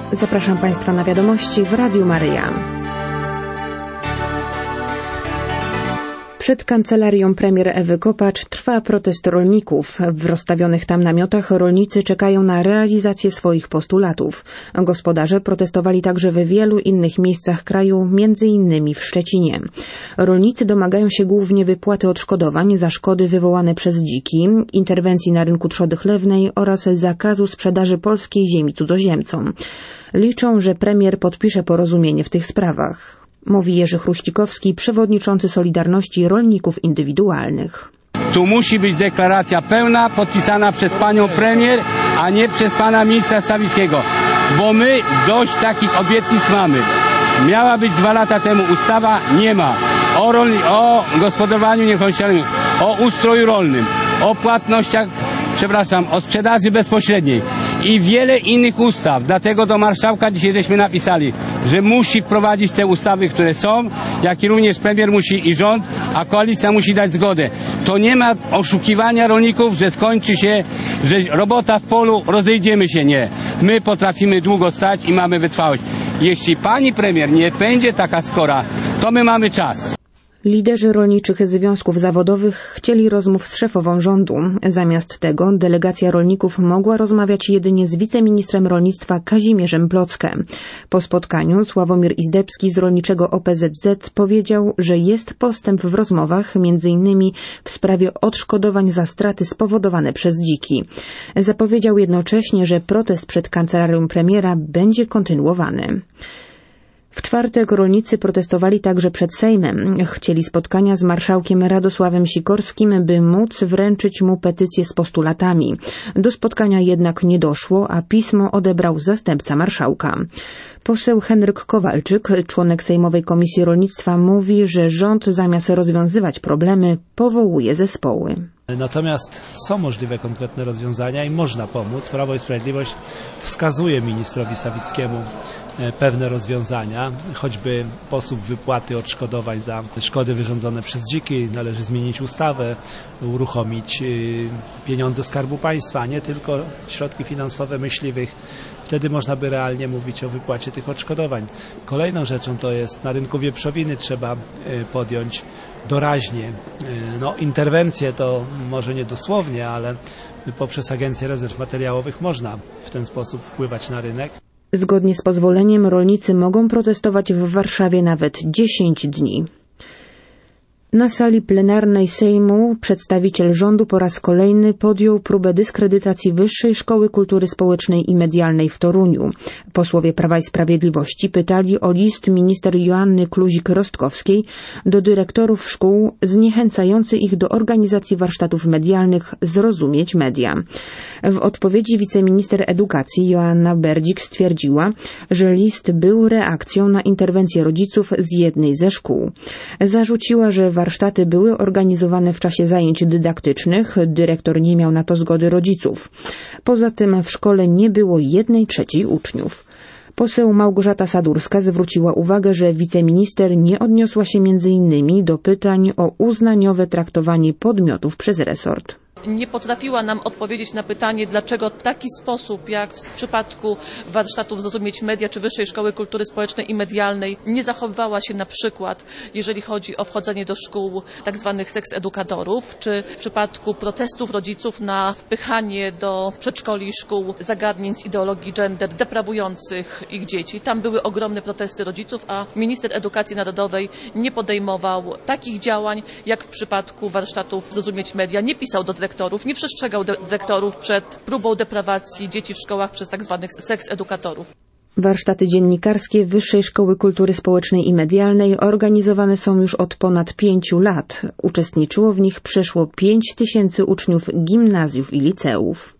Zapraszam Państwa na wiadomości w Radiu Maryja. Przed kancelarią premier Ewy Kopacz trwa protest rolników. W rozstawionych tam namiotach rolnicy czekają na realizację swoich postulatów. Gospodarze protestowali także we wielu innych miejscach kraju, m.in. w Szczecinie. Rolnicy domagają się głównie wypłaty odszkodowań za szkody wywołane przez dziki, interwencji na rynku trzody chlewnej oraz zakazu sprzedaży polskiej ziemi cudzoziemcom. Liczą, że premier podpisze porozumienie w tych sprawach. Mówi Jerzy Chruścikowski, przewodniczący Solidarności Rolników Indywidualnych. Tu musi być deklaracja pełna, podpisana przez panią premier, a nie przez pana ministra Sawickiego, bo my dość takich obietnic mamy. Miała być 2 lata temu ustawa, nie ma. O gospodarowaniu niekonwencjonalnym, o ustroju rolnym, o płatnościach, o sprzedaży bezpośredniej i wiele innych ustaw. Dlatego do marszałka dzisiaj żeśmy napisali, że musi wprowadzić te ustawy, które są, jak i również premier musi i rząd, a koalicja musi dać zgodę. To nie ma oszukiwania rolników, że skończy się, że robota w polu, rozejdziemy się. Nie. My potrafimy długo stać i mamy wytrwałość. Jeśli pani premier nie będzie taka skora, to my mamy czas. Liderzy rolniczych związków zawodowych chcieli rozmów z szefową rządu. Zamiast tego delegacja rolników mogła rozmawiać jedynie z wiceministrem rolnictwa Kazimierzem Plockem. Po spotkaniu Sławomir Izdebski z rolniczego OPZZ powiedział, że jest postęp w rozmowach, m.in. w sprawie odszkodowań za straty spowodowane przez dziki. Zapowiedział jednocześnie, że protest przed kancelarią premiera będzie kontynuowany. W czwartek rolnicy protestowali także przed Sejmem. Chcieli spotkania z marszałkiem Radosławem Sikorskim, by móc wręczyć mu petycję z postulatami. Do spotkania jednak nie doszło, a pismo odebrał zastępca marszałka. Poseł Henryk Kowalczyk, członek Sejmowej Komisji Rolnictwa, mówi, że rząd zamiast rozwiązywać problemy, powołuje zespoły. Natomiast są możliwe konkretne rozwiązania i można pomóc. Prawo i Sprawiedliwość wskazuje ministrowi Sawickiemu pewne rozwiązania, choćby sposób wypłaty odszkodowań za szkody wyrządzone przez dziki. Należy zmienić ustawę, uruchomić pieniądze Skarbu Państwa, a nie tylko środki finansowe myśliwych. Wtedy można by realnie mówić o wypłacie tych odszkodowań. Kolejną rzeczą to jest, na rynku wieprzowiny trzeba podjąć doraźnie. Interwencje to może nie dosłownie, ale poprzez Agencję Rezerw Materiałowych można w ten sposób wpływać na rynek. Zgodnie z pozwoleniem rolnicy mogą protestować w Warszawie nawet 10 dni. Na sali plenarnej Sejmu przedstawiciel rządu po raz kolejny podjął próbę dyskredytacji Wyższej Szkoły Kultury Społecznej i Medialnej w Toruniu. Posłowie Prawa i Sprawiedliwości pytali o list minister Joanny Kluzik-Rostkowskiej do dyrektorów szkół zniechęcający ich do organizacji warsztatów medialnych Zrozumieć Media. W odpowiedzi wiceminister edukacji Joanna Berdzik stwierdziła, że list był reakcją na interwencję rodziców z jednej ze szkół. Zarzuciła, że warsztaty były organizowane w czasie zajęć dydaktycznych, dyrektor nie miał na to zgody rodziców. Poza tym w szkole nie było 1/3 uczniów. Poseł Małgorzata Sadurska zwróciła uwagę, że wiceminister nie odniosła się m.in. do pytań o uznaniowe traktowanie podmiotów przez resort. Nie potrafiła nam odpowiedzieć na pytanie, dlaczego w taki sposób, jak w przypadku warsztatów Zrozumieć Media czy Wyższej Szkoły Kultury Społecznej i Medialnej, nie zachowywała się na przykład, jeżeli chodzi o wchodzenie do szkół tak zwanych seksedukatorów, czy w przypadku protestów rodziców na wpychanie do przedszkoli i szkół zagadnień z ideologii gender deprawujących ich dzieci. Tam były ogromne protesty rodziców, a minister edukacji narodowej nie podejmował takich działań, jak w przypadku warsztatów Zrozumieć Media. Nie pisał do dyrektorów, nie przestrzegał dyrektorów przed próbą deprawacji dzieci w szkołach przez tak zwanych seksedukatorów. Warsztaty dziennikarskie Wyższej Szkoły Kultury Społecznej i Medialnej organizowane są już od ponad 5 lat. Uczestniczyło w nich przeszło 5000 uczniów gimnazjów i liceów.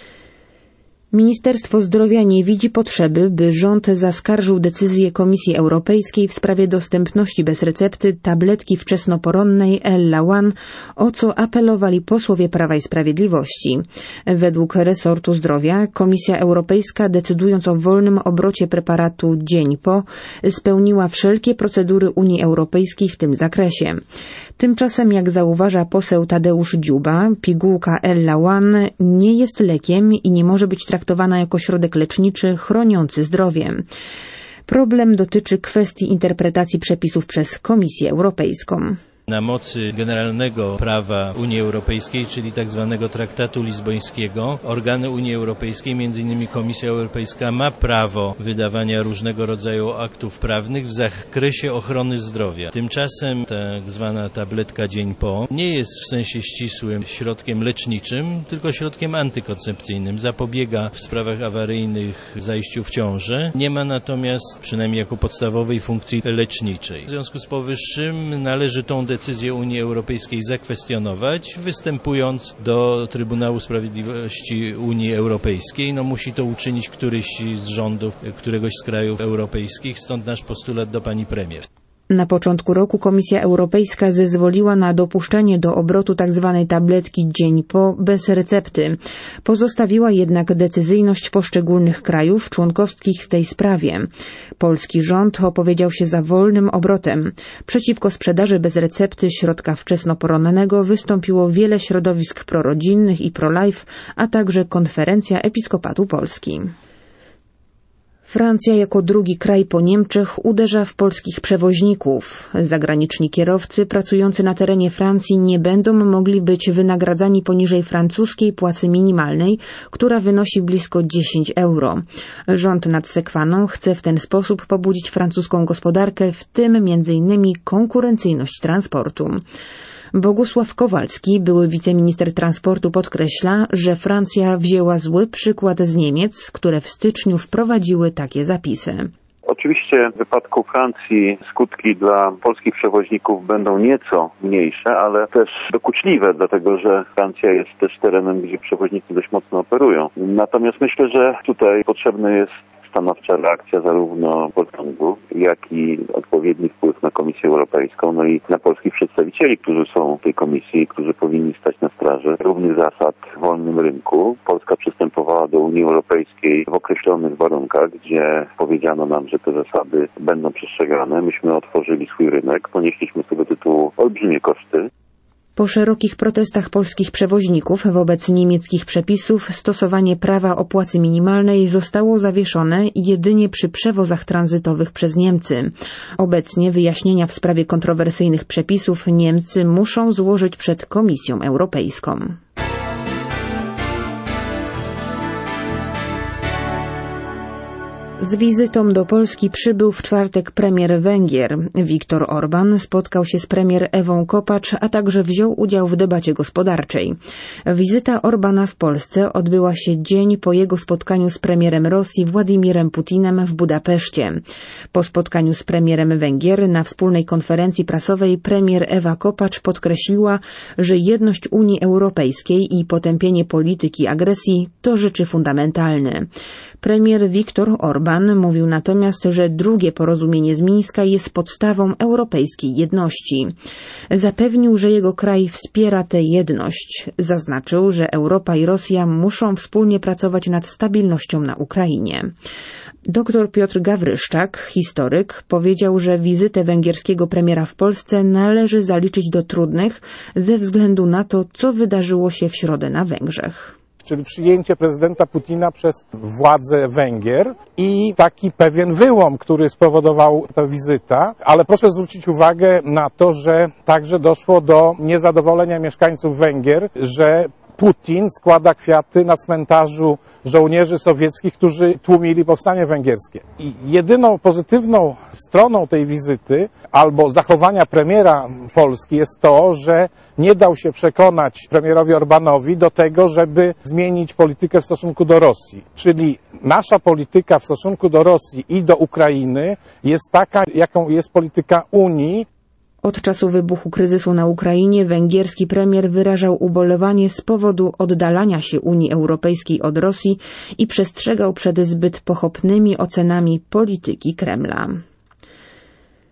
Ministerstwo Zdrowia nie widzi potrzeby, by rząd zaskarżył decyzję Komisji Europejskiej w sprawie dostępności bez recepty tabletki wczesnoporonnej Ella One, o co apelowali posłowie Prawa i Sprawiedliwości. Według resortu zdrowia Komisja Europejska, decydując o wolnym obrocie preparatu dzień po, spełniła wszelkie procedury Unii Europejskiej w tym zakresie. Tymczasem, jak zauważa poseł Tadeusz Dziuba, pigułka Ellawan nie jest lekiem i nie może być traktowana jako środek leczniczy chroniący zdrowie. Problem dotyczy kwestii interpretacji przepisów przez Komisję Europejską. Na mocy generalnego prawa Unii Europejskiej, czyli tak zwanego traktatu lizbońskiego, organy Unii Europejskiej, m.in. Komisja Europejska, ma prawo wydawania różnego rodzaju aktów prawnych w zakresie ochrony zdrowia. Tymczasem tak zwana tabletka dzień po nie jest w sensie ścisłym środkiem leczniczym, tylko środkiem antykoncepcyjnym. Zapobiega w sprawach awaryjnych zajściu w ciążę. Nie ma natomiast, przynajmniej jako podstawowej, funkcji leczniczej. W związku z powyższym należy tą decyzję Unii Europejskiej zakwestionować, występując do Trybunału Sprawiedliwości Unii Europejskiej. Musi to uczynić któryś z rządów któregoś z krajów europejskich, stąd nasz postulat do pani premier. Na początku roku Komisja Europejska zezwoliła na dopuszczenie do obrotu tzw. tabletki dzień po bez recepty. Pozostawiła jednak decyzyjność poszczególnych krajów członkowskich w tej sprawie. Polski rząd opowiedział się za wolnym obrotem. Przeciwko sprzedaży bez recepty środka wczesnoporonnego wystąpiło wiele środowisk prorodzinnych i pro-life, a także Konferencja Episkopatu Polski. Francja jako drugi kraj po Niemczech uderza w polskich przewoźników. Zagraniczni kierowcy pracujący na terenie Francji nie będą mogli być wynagradzani poniżej francuskiej płacy minimalnej, która wynosi blisko 10 euro. Rząd nad Sekwaną chce w ten sposób pobudzić francuską gospodarkę, w tym m.in. konkurencyjność transportu. Bogusław Kowalski, były wiceminister transportu, podkreśla, że Francja wzięła zły przykład z Niemiec, które w styczniu wprowadziły takie zapisy. Oczywiście w wypadku Francji skutki dla polskich przewoźników będą nieco mniejsze, ale też dokuczliwe, dlatego że Francja jest też terenem, gdzie przewoźnicy dość mocno operują. Natomiast myślę, że tutaj potrzebny jest stanowcza reakcja zarówno rządu, jak i odpowiedni wpływ na Komisję Europejską, i na polskich przedstawicieli, którzy są w tej komisji, którzy powinni stać na straży równych zasad w wolnym rynku. Polska przystępowała do Unii Europejskiej w określonych warunkach, gdzie powiedziano nam, że te zasady będą przestrzegane. Myśmy otworzyli swój rynek, ponieśliśmy z tego tytułu olbrzymie koszty. Po szerokich protestach polskich przewoźników wobec niemieckich przepisów stosowanie prawa o płacy minimalnej zostało zawieszone jedynie przy przewozach tranzytowych przez Niemcy. Obecnie wyjaśnienia w sprawie kontrowersyjnych przepisów Niemcy muszą złożyć przed Komisją Europejską. Z wizytą do Polski przybył w czwartek premier Węgier. Viktor Orbán spotkał się z premier Ewą Kopacz, a także wziął udział w debacie gospodarczej. Wizyta Orbána w Polsce odbyła się dzień po jego spotkaniu z premierem Rosji Władimirem Putinem w Budapeszcie. Po spotkaniu z premierem Węgier na wspólnej konferencji prasowej premier Ewa Kopacz podkreśliła, że jedność Unii Europejskiej i potępienie polityki agresji to rzeczy fundamentalne. Premier Viktor Orbán mówił natomiast, że drugie porozumienie z Mińska jest podstawą europejskiej jedności. Zapewnił, że jego kraj wspiera tę jedność. Zaznaczył, że Europa i Rosja muszą wspólnie pracować nad stabilnością na Ukrainie. Dr Piotr Gawryszczak, historyk, powiedział, że wizytę węgierskiego premiera w Polsce należy zaliczyć do trudnych ze względu na to, co wydarzyło się w środę na Węgrzech. Czyli przyjęcie prezydenta Putina przez władze Węgier i taki pewien wyłom, który spowodował ta wizyta. Ale proszę zwrócić uwagę na to, że także doszło do niezadowolenia mieszkańców Węgier, że Putin składa kwiaty na cmentarzu żołnierzy sowieckich, którzy tłumili powstanie węgierskie. I jedyną pozytywną stroną tej wizyty albo zachowania premiera Polski jest to, że nie dał się przekonać premierowi Orbánowi do tego, żeby zmienić politykę w stosunku do Rosji. Czyli nasza polityka w stosunku do Rosji i do Ukrainy jest taka, jaką jest polityka Unii. Od czasu wybuchu kryzysu na Ukrainie węgierski premier wyrażał ubolewanie z powodu oddalania się Unii Europejskiej od Rosji i przestrzegał przed zbyt pochopnymi ocenami polityki Kremla.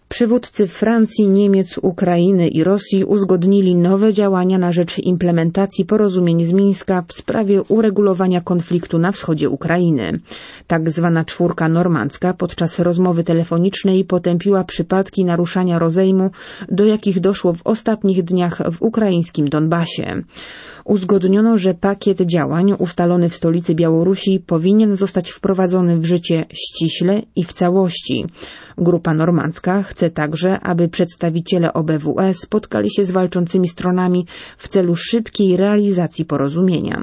Przywódcy Francji, Niemiec, Ukrainy i Rosji uzgodnili nowe działania na rzecz implementacji porozumień z Mińska w sprawie uregulowania konfliktu na wschodzie Ukrainy. Tak zwana czwórka normandzka podczas rozmowy telefonicznej potępiła przypadki naruszania rozejmu, do jakich doszło w ostatnich dniach w ukraińskim Donbasie. Uzgodniono, że pakiet działań ustalony w stolicy Białorusi powinien zostać wprowadzony w życie ściśle i w całości. Grupa normandzka chce także, aby przedstawiciele OBWE spotkali się z walczącymi stronami w celu szybkiej realizacji porozumienia.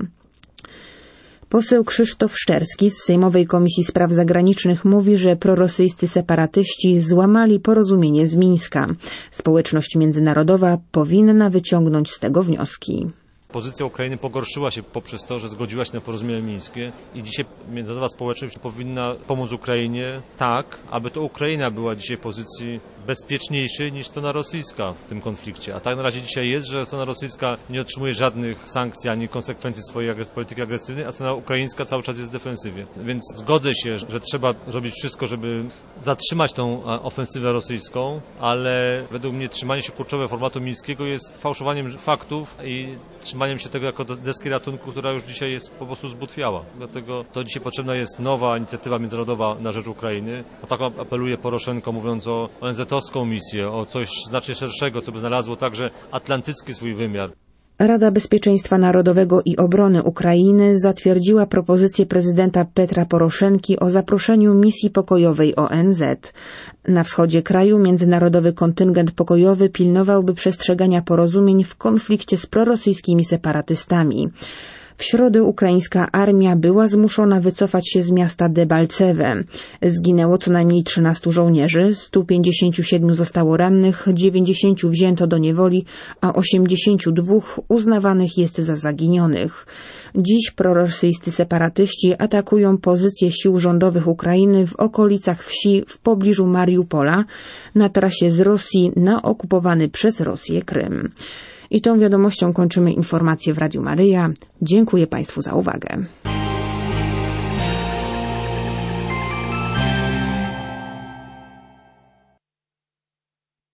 Poseł Krzysztof Szczerski z Sejmowej Komisji Spraw Zagranicznych mówi, że prorosyjscy separatyści złamali porozumienie z Mińska. Społeczność międzynarodowa powinna wyciągnąć z tego wnioski. Pozycja Ukrainy pogorszyła się poprzez to, że zgodziła się na porozumienie mińskie i dzisiaj międzynarodowa społeczność powinna pomóc Ukrainie tak, aby to Ukraina była dzisiaj w pozycji bezpieczniejszej niż strona rosyjska w tym konflikcie. A tak na razie dzisiaj jest, że strona rosyjska nie otrzymuje żadnych sankcji ani konsekwencji swojej polityki agresywnej, a strona ukraińska cały czas jest w defensywie. Więc zgodzę się, że trzeba zrobić wszystko, żeby zatrzymać tą ofensywę rosyjską, ale według mnie trzymanie się kurczowe formatu mińskiego jest fałszowaniem faktów i trzymaniem się tego jako deski ratunku, która już dzisiaj jest po prostu zbutwiała. Dlatego to dzisiaj potrzebna jest nowa inicjatywa międzynarodowa na rzecz Ukrainy. O taką apeluje Poroszenko, mówiąc o ONZ-owską misję, o coś znacznie szerszego, co by znalazło także atlantycki swój wymiar. Rada Bezpieczeństwa Narodowego i Obrony Ukrainy zatwierdziła propozycję prezydenta Petra Poroszenki o zaproszeniu misji pokojowej ONZ. Na wschodzie kraju międzynarodowy kontyngent pokojowy pilnowałby przestrzegania porozumień w konflikcie z prorosyjskimi separatystami. W środę ukraińska armia była zmuszona wycofać się z miasta Debalceve. Zginęło co najmniej 13 żołnierzy, 157 zostało rannych, 90 wzięto do niewoli, a 82 uznawanych jest za zaginionych. Dziś prorosyjscy separatyści atakują pozycje sił rządowych Ukrainy w okolicach wsi w pobliżu Mariupola, na trasie z Rosji na okupowany przez Rosję Krym. I tą wiadomością kończymy informacje w Radiu Maryja. Dziękuję Państwu za uwagę.